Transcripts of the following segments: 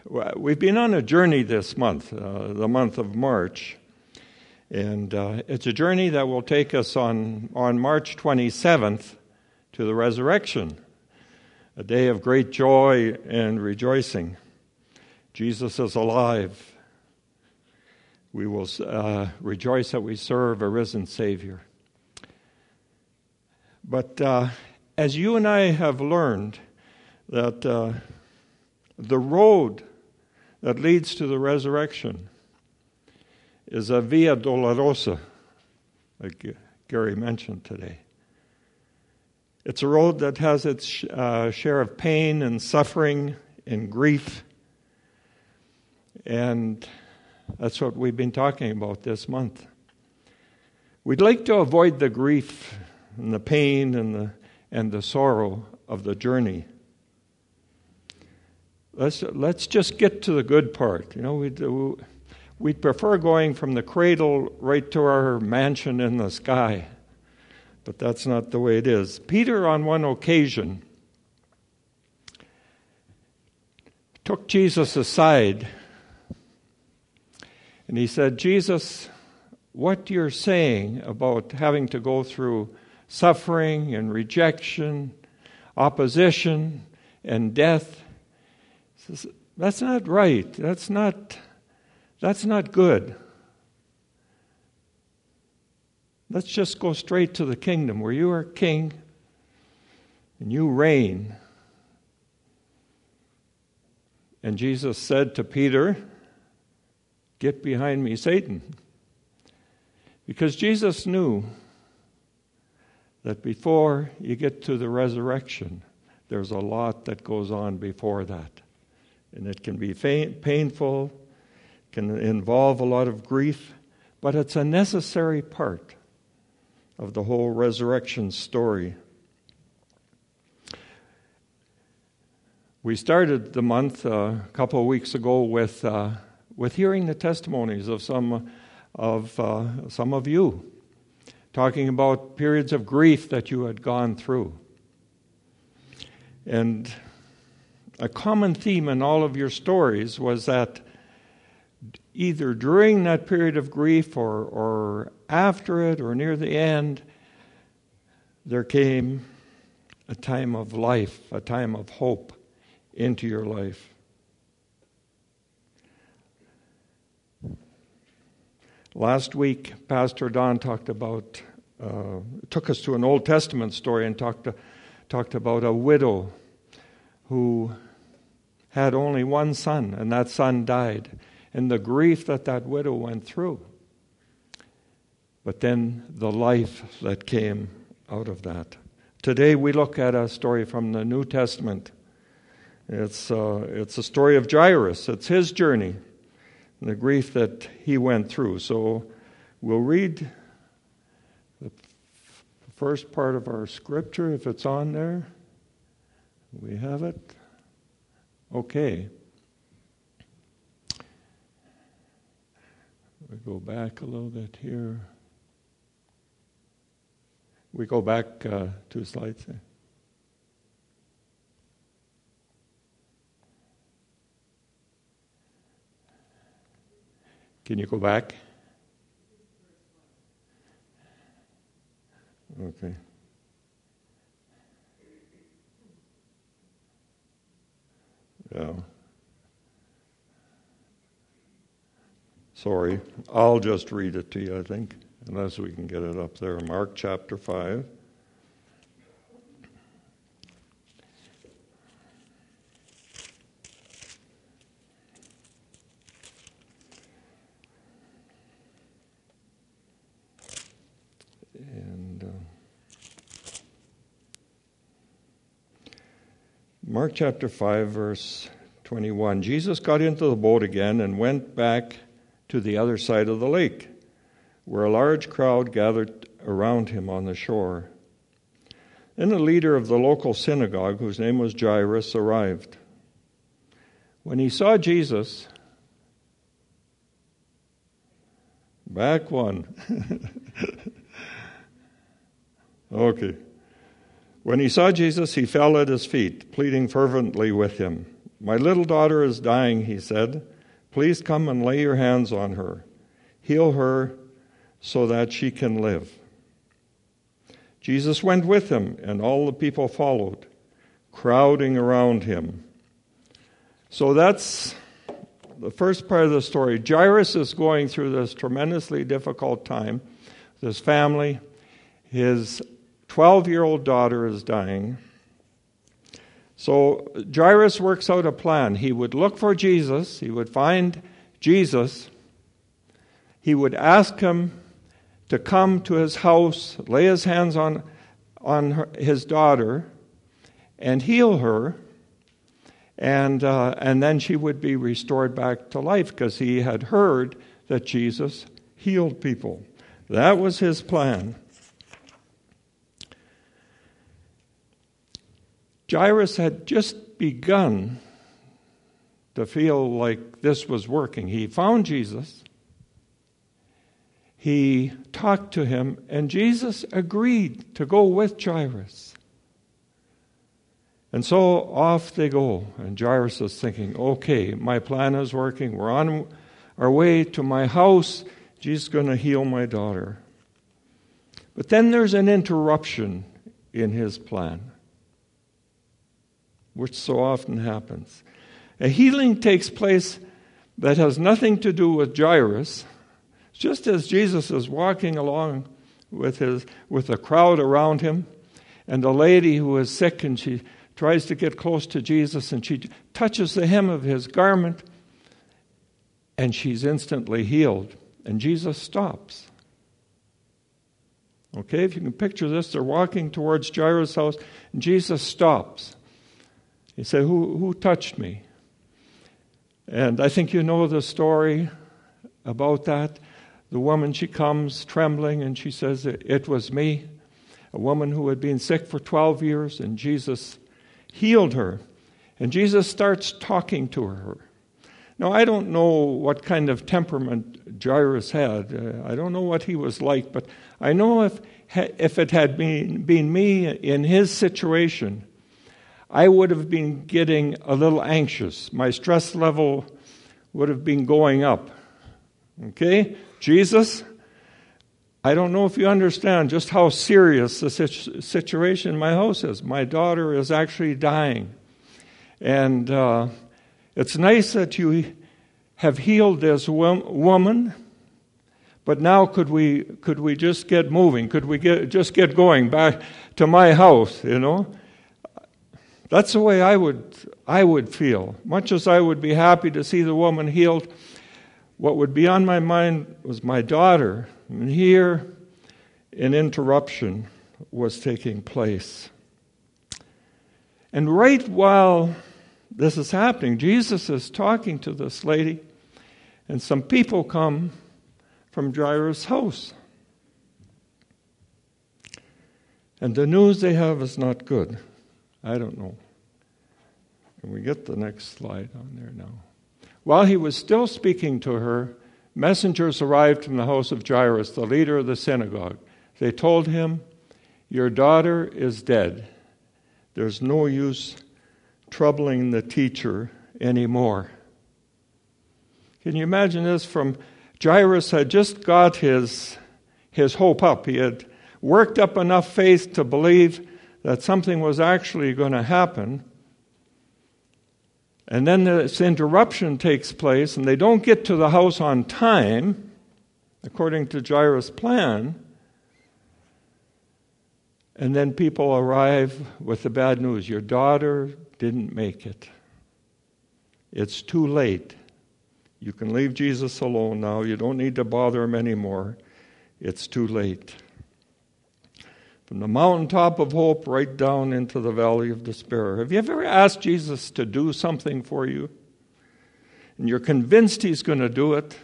We've been on a journey this month, the month of March, and it's a journey that will take us on March 27th to the resurrection, a day of great joy and rejoicing. Jesus is alive. We will rejoice that we serve a risen Savior. But as you and I have learned that the road that leads to the resurrection is a Via Dolorosa, like Gary mentioned today. It's a road that has its share of pain and suffering and grief, and that's what we've been talking about this month. We'd like to avoid the grief and the pain and the sorrow of the journey. Let's just get to the good part. We'd prefer going from the cradle right to our mansion in the sky, but that's not the way it is. Peter, on one occasion, took Jesus aside, and he said, "Jesus, what you're saying about having to go through suffering and rejection, opposition, and death, that's not right. That's not good. Let's just go straight to the kingdom where you are king and you reign." And Jesus said to Peter, "Get behind me, Satan." Because Jesus knew that before you get to the resurrection, there's a lot that goes on before that. And it can be painful, can involve a lot of grief, but it's a necessary part of the whole resurrection story. We started the month a couple of weeks ago with hearing the testimonies of some of you, talking about periods of grief that you had gone through. And a common theme in all of your stories was that either during that period of grief or after it or near the end, there came a time of life, a time of hope into your life. Last week, Pastor Don took us to an Old Testament story and talked about a widow who had only one son, and that son died, and the grief that widow went through. But then the life that came out of that. Today we look at a story from the New Testament. It's a story of Jairus. It's his journey, and the grief that he went through. So we'll read the first part of our scripture, if it's on there. We have it. Okay. We go back a little bit here. We go back 2 slides. Can you go back? Okay. Yeah. Sorry, I'll just read it to you, I think, unless we can get it up there. Mark chapter 5. Mark chapter 5, verse 21. Jesus got into the boat again and went back to the other side of the lake, where a large crowd gathered around him on the shore. Then the leader of the local synagogue, whose name was Jairus, arrived. When he saw Jesus, back one. Okay. When he saw Jesus, he fell at his feet, pleading fervently with him. "My little daughter is dying," he said. "Please come and lay your hands on her. Heal her so that she can live." Jesus went with him, and all the people followed, crowding around him. So that's the first part of the story. Jairus is going through this tremendously difficult time with his family. His 12-year-old daughter is dying. So Jairus works out a plan. He would look for Jesus. He would find Jesus. He would ask him to come to his house, lay his hands on his daughter, and heal her. And then she would be restored back to life because he had heard that Jesus healed people. That was his plan. Jairus had just begun to feel like this was working. He found Jesus. He talked to him, and Jesus agreed to go with Jairus. And so off they go, and Jairus is thinking, okay, my plan is working. We're on our way to my house. Jesus is going to heal my daughter. But then there's an interruption in his plan, which so often happens. A healing takes place that has nothing to do with Jairus. Just as Jesus is walking along with a crowd around him, and a lady who is sick, and she tries to get close to Jesus, and she touches the hem of his garment, and she's instantly healed. And Jesus stops. Okay, if you can picture this, they're walking towards Jairus' house, and Jesus stops. He said, who touched me? And I think you know the story about that. The woman, she comes trembling, and she says, "It was me," a woman who had been sick for 12 years, and Jesus healed her. And Jesus starts talking to her. Now, I don't know what kind of temperament Jairus had. I don't know what he was like, but I know if it had been me in his situation, I would have been getting a little anxious. My stress level would have been going up. Okay? Jesus, I don't know if you understand just how serious the situation in my house is. My daughter is actually dying. And it's nice that you have healed this woman, but now could we just get moving? Could we just get going back to my house, you know? That's the way I would feel. Much as I would be happy to see the woman healed, what would be on my mind was my daughter. And here, an interruption was taking place. And right while this is happening, Jesus is talking to this lady, and some people come from Jairus' house. And the news they have is not good. I don't know. Can we get the next slide on there now? While he was still speaking to her, messengers arrived from the house of Jairus, the leader of the synagogue. They told him, "Your daughter is dead. There's no use troubling the teacher anymore." Can you imagine this? From Jairus had just got his hope up. He had worked up enough faith to believe that something was actually going to happen. And then this interruption takes place, and they don't get to the house on time, according to Jairus' plan. And then people arrive with the bad news. Your daughter didn't make it. It's too late. You can leave Jesus alone now. You don't need to bother him anymore. It's too late. From the mountaintop of hope right down into the valley of despair. Have you ever asked Jesus to do something for you? And you're convinced he's going to do it.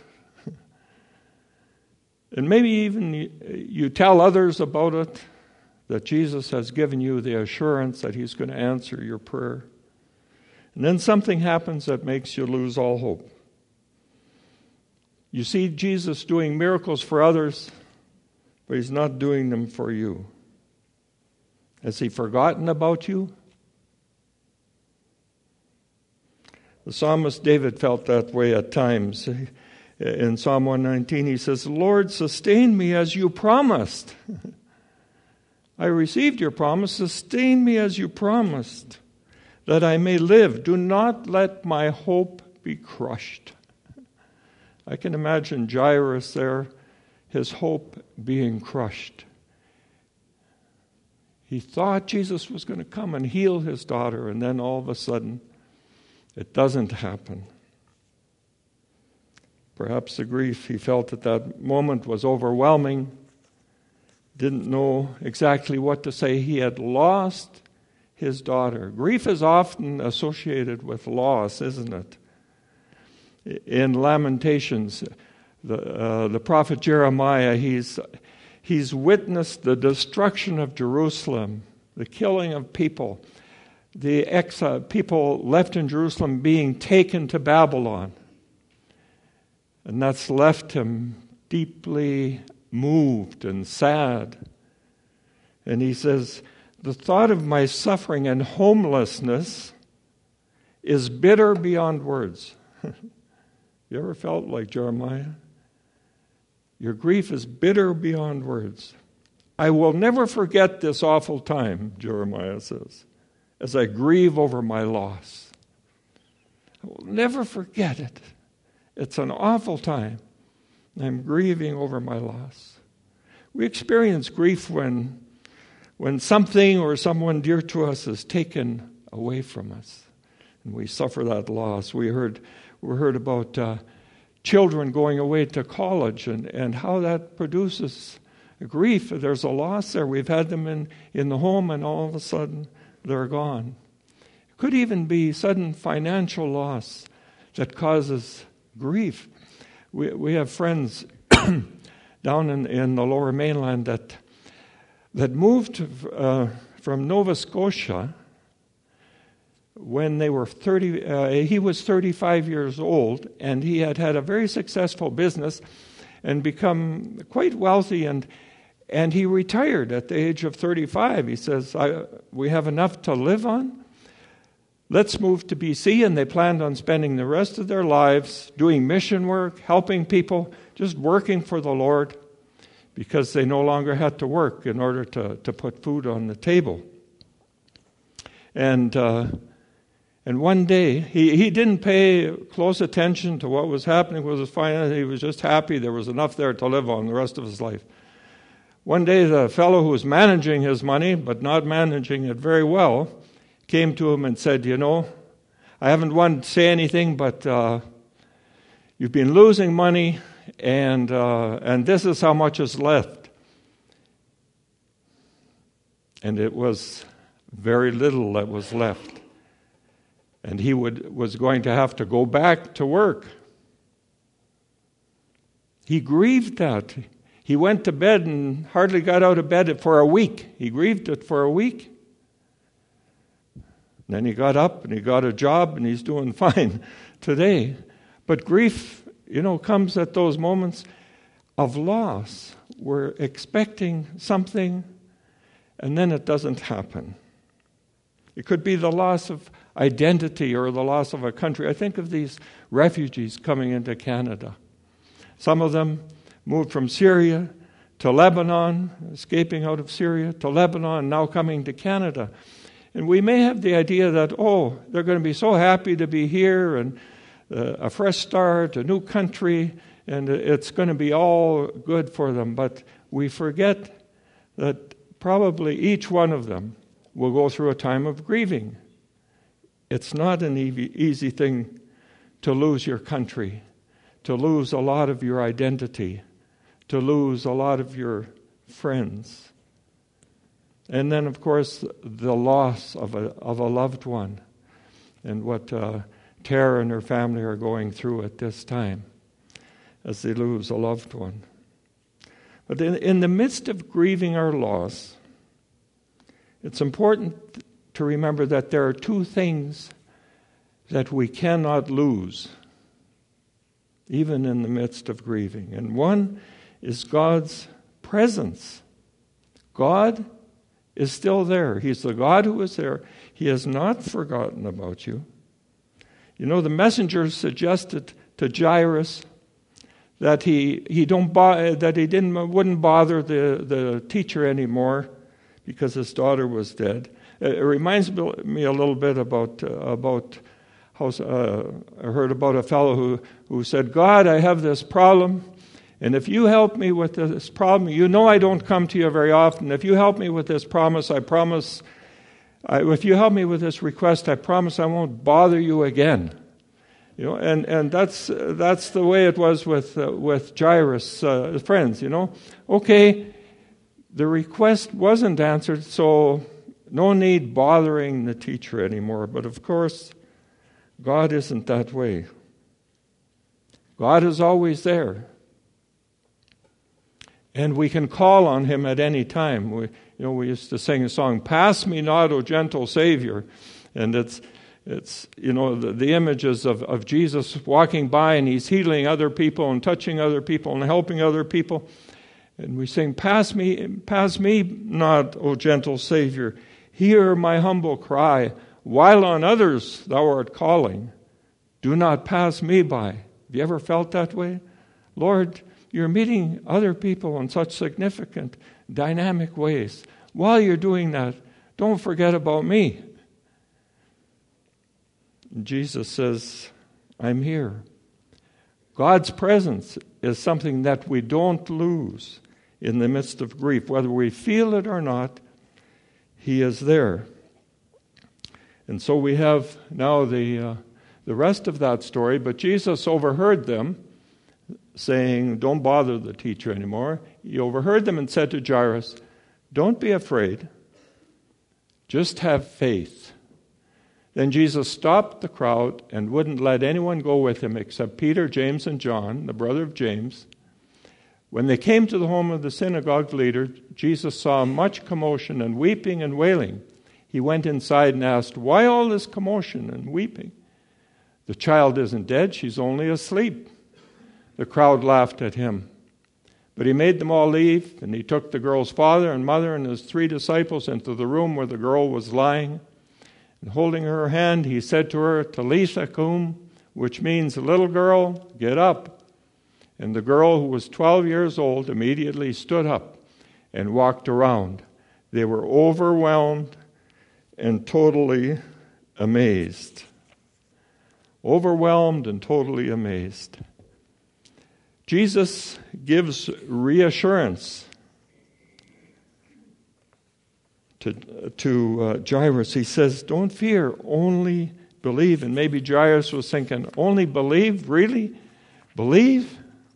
And maybe even you tell others about it, that Jesus has given you the assurance that he's going to answer your prayer. And then something happens that makes you lose all hope. You see Jesus doing miracles for others, but he's not doing them for you. Has he forgotten about you? The psalmist David felt that way at times. In Psalm 119, he says, Lord, sustain me as you promised. I received your promise. Sustain me as you promised, that I may live. Do not let my hope be crushed. I can imagine Jairus there, his hope being crushed. He thought Jesus was going to come and heal his daughter, and then all of a sudden, it doesn't happen. Perhaps the grief he felt at that moment was overwhelming. Didn't know exactly what to say. He had lost his daughter. Grief is often associated with loss, isn't it? In Lamentations, the prophet Jeremiah, he's witnessed the destruction of Jerusalem, the killing of people, the people left in Jerusalem being taken to Babylon. And that's left him deeply moved and sad. And he says, the thought of my suffering and homelessness is bitter beyond words. You ever felt like Jeremiah? Your grief is bitter beyond words. I will never forget this awful time, Jeremiah says, as I grieve over my loss. I will never forget it. It's an awful time. I'm grieving over my loss. We experience grief when something or someone dear to us is taken away from us, and we suffer that loss. We heard about children going away to college and how that produces grief. There's a loss there. We've had them in the home, and all of a sudden they're gone. It could even be sudden financial loss that causes grief. We have friends down in the Lower Mainland that moved from Nova Scotia when they were 30. He was 35 years old, and he had a very successful business and become quite wealthy, and he retired at the age of 35. He says, we have enough to live on. Let's move to BC, and they planned on spending the rest of their lives doing mission work, helping people, just working for the Lord, because they no longer had to work in order to put food on the table. And one day, he didn't pay close attention to what was happening with his finances. He was just happy there was enough there to live on the rest of his life. One day, the fellow who was managing his money, but not managing it very well, came to him and said, I haven't wanted to say anything, but you've been losing money, and this is how much is left. And it was very little that was left. And he was going to have to go back to work. He grieved that. He went to bed and hardly got out of bed for a week. He grieved it for a week. Then he got up and he got a job and he's doing fine today. But grief, comes at those moments of loss. We're expecting something and then it doesn't happen. It could be the loss of identity or the loss of a country. I think of these refugees coming into Canada. Some of them moved from Syria to Lebanon, escaping out of Syria to Lebanon, now coming to Canada. And we may have the idea that, they're going to be so happy to be here and a fresh start, a new country, and it's going to be all good for them. But we forget that probably each one of them will go through a time of grieving. It's not an easy thing to lose your country, to lose a lot of your identity, to lose a lot of your friends. And then, of course, the loss of a loved one, and what Tara and her family are going through at this time as they lose a loved one. But in the midst of grieving our loss, it's important to remember that there are two things that we cannot lose, even in the midst of grieving. And one is God's presence. God is still there. He's the God who is there. He has not forgotten about you. You know, the messenger suggested to Jairus that wouldn't bother the teacher anymore because his daughter was dead. It reminds me a little bit about how I heard about a fellow who said, "God, I have this problem, and if you help me with this problem, you know I don't come to you very often. If you help me with this promise, I promise. If you help me with this request, I promise I won't bother you again." You know, and that's the way it was with Jairus' friends. You know, okay, the request wasn't answered, so no need bothering the teacher anymore. But of course, God isn't that way. God is always there. And we can call on Him at any time. We used to sing a song, "Pass me not, O gentle Savior." And it's the images of Jesus walking by and He's healing other people and touching other people and helping other people. And we sing, pass me not, O gentle Savior. Hear my humble cry. While on others thou art calling, do not pass me by. Have you ever felt that way? Lord, you're meeting other people in such significant, dynamic ways. While you're doing that, don't forget about me. Jesus says, I'm here. God's presence is something that we don't lose in the midst of grief. Whether we feel it or not, He is there. And so we have now the rest of that story, but Jesus overheard them saying, don't bother the teacher anymore. He overheard them and said to Jairus, don't be afraid, just have faith. Then Jesus stopped the crowd and wouldn't let anyone go with him except Peter, James, and John, the brother of James. When they came to the home of the synagogue leader, Jesus saw much commotion and weeping and wailing. He went inside and asked, why all this commotion and weeping? The child isn't dead, she's only asleep. The crowd laughed at him. But he made them all leave, and he took the girl's father and mother and his 3 disciples into the room where the girl was lying. And holding her hand, he said to her, Talitha cum, which means, little girl, get up. And the girl, who was 12 years old, immediately stood up and walked around. They were overwhelmed and totally amazed. Overwhelmed and totally amazed. Jesus gives reassurance to Jairus. He says, don't fear, only believe. And maybe Jairus was thinking, only believe? Really? Believe?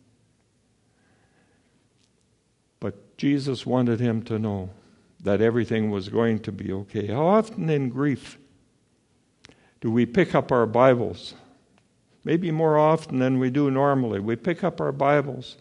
But Jesus wanted him to know that everything was going to be okay. How often in grief do we pick up our Bibles? Maybe more often than we do normally. We pick up our Bibles.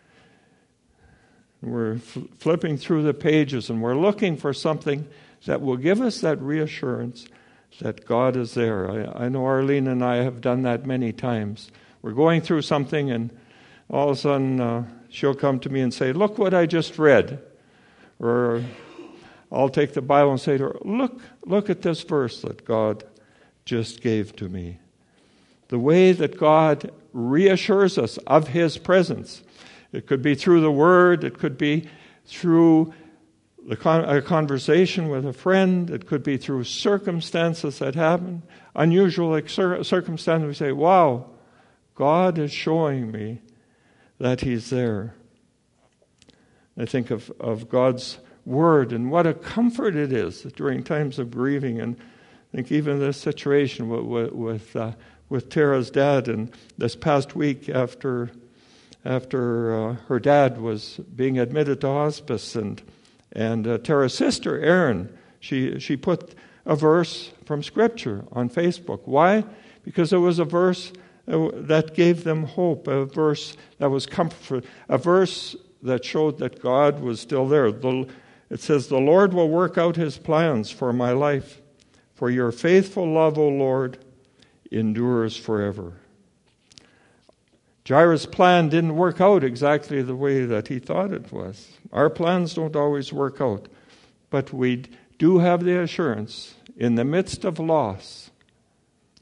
We're flipping through the pages and we're looking for something that will give us that reassurance that God is there. I know Arlene and I have done that many times. We're going through something and all of a sudden she'll come to me and say, look what I just read. Or I'll take the Bible and say to her, look at this verse that God just gave to me. The way that God reassures us of His presence. It could be through the Word. It could be through a conversation with a friend. It could be through circumstances that happen. Unusual circumstances. We say, wow, God is showing me that He's there. I think of God's Word and what a comfort it is during times of grieving. And I think even this situation with Tara's dad, and this past week after her dad was being admitted to hospice, and Tara's sister, Erin, she put a verse from Scripture on Facebook. Why? Because it was a verse that gave them hope, a verse that was comfort, a verse that showed that God was still there. It says, the Lord will work out His plans for my life, for your faithful love, O Lord, endures forever. Jairus' plan didn't work out exactly the way that he thought it was. Our plans don't always work out. But we do have the assurance in the midst of loss,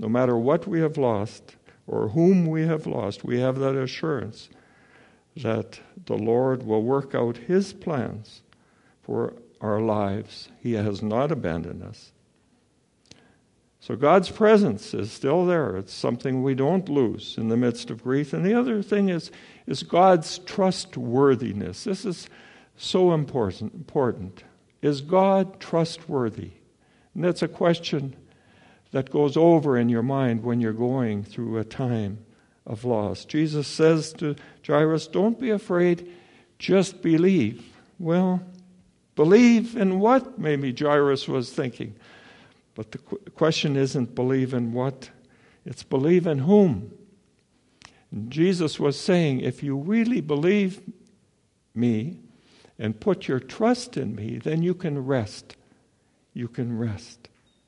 no matter what we have lost or whom we have lost, we have that assurance that the Lord will work out His plans for our lives. He has not abandoned us. So God's presence is still there. It's something we don't lose in the midst of grief. And the other thing is God's trustworthiness. This is so important. Is God trustworthy? And that's a question that goes over in your mind when you're going through a time of loss. Jesus says to Jairus, don't be afraid, just believe. Well, believe in what? Maybe Jairus was thinking. But the question isn't believe in what, it's believe in whom. And Jesus was saying, if you really believe me and put your trust in me, then you can rest. You can rest.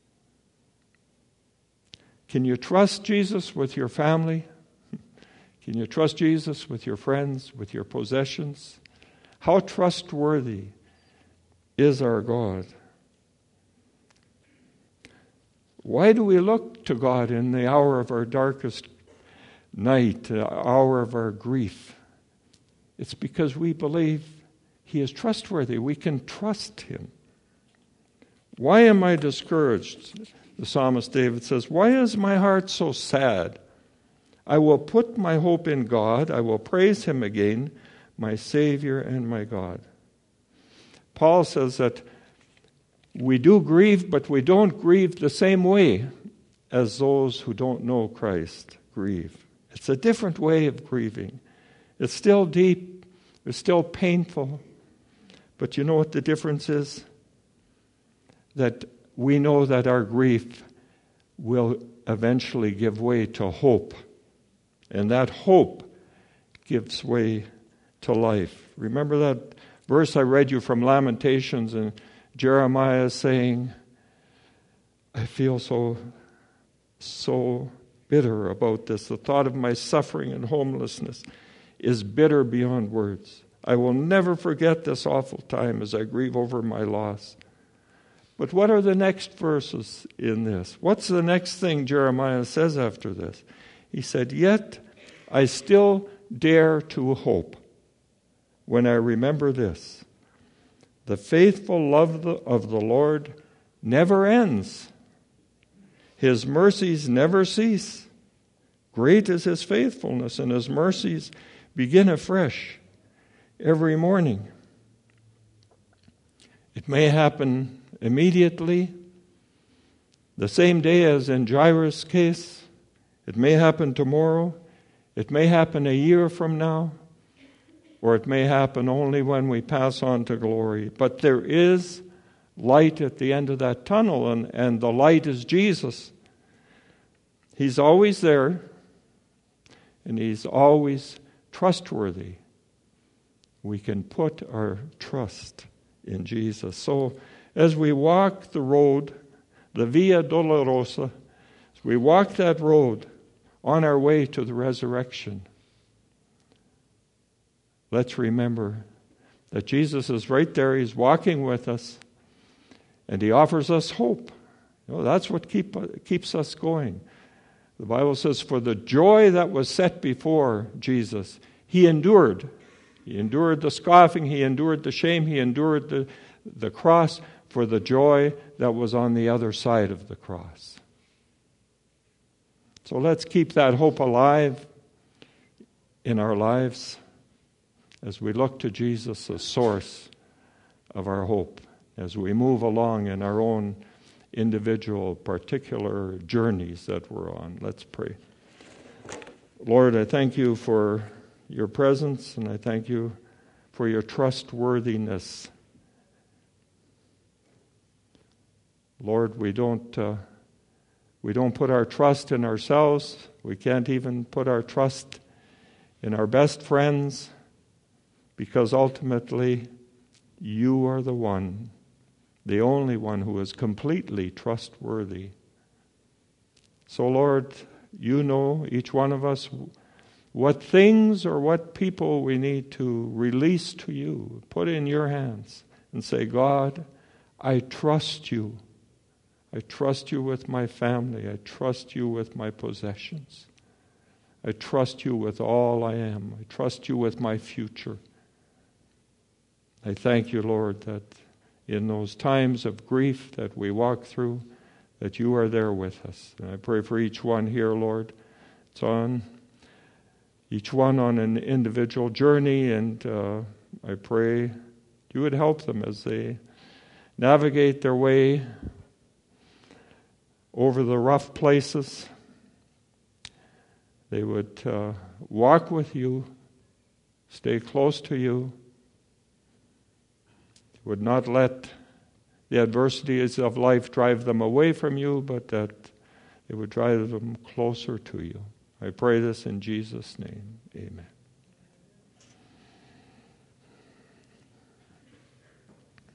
Can you trust Jesus with your family? Can you trust Jesus with your friends, with your possessions? How trustworthy is our God? Why do we look to God in the hour of our darkest night, the hour of our grief? It's because we believe He is trustworthy. We can trust Him. Why am I discouraged? The psalmist David says, why is my heart so sad? I will put my hope in God. I will praise Him again, my Savior and my God. Paul says that we do grieve, but we don't grieve the same way as those who don't know Christ grieve. It's a different way of grieving. It's still deep. It's still painful. But you know what the difference is? That we know that our grief will eventually give way to hope. And that hope gives way to life. Remember that verse I read you from Lamentations, and Jeremiah saying, I feel so bitter about this. The thought of my suffering and homelessness is bitter beyond words. I will never forget this awful time as I grieve over my loss. But what are the next verses in this? What's the next thing Jeremiah says after this? He said, yet I still dare to hope when I remember this. The faithful love of the Lord never ends. His mercies never cease. Great is His faithfulness, and His mercies begin afresh every morning. It may happen immediately, the same day as in Jairus' case. It may happen tomorrow. It may happen a year from now. Or it may happen only when we pass on to glory. But there is light at the end of that tunnel, and the light is Jesus. He's always there, and He's always trustworthy. We can put our trust in Jesus. So as we walk the road, the Via Dolorosa, as we walk that road on our way to the resurrection, let's remember that Jesus is right there. He's walking with us, and He offers us hope. You know, that's what keeps us going. The Bible says, for the joy that was set before Jesus, He endured. He endured the scoffing. He endured the shame. He endured the cross for the joy that was on the other side of the cross. So let's keep that hope alive in our lives as we look to Jesus, the source of our hope, as we move along in our own individual, particular journeys that we're on. Let's pray. Lord, I thank You for Your presence, and I thank You for Your trustworthiness. Lord, we don't put our trust in ourselves. We can't even put our trust in our best friends, because ultimately You are the one, the only one who is completely trustworthy. So Lord, You know, each one of us, what things or what people we need to release to You, put in Your hands and say, God, I trust You. I trust you with my family. I trust you with my possessions. I trust you with all I am. I trust you with my future. I thank you, Lord, that in those times of grief that we walk through, that you are there with us. And I pray for each one here, Lord. It's on each one on an individual journey, and I pray you would help them as they navigate their way over the rough places. They would walk with you, stay close to you, would not let the adversities of life drive them away from you, but that it would drive them closer to you. I pray this in Jesus' name. Amen.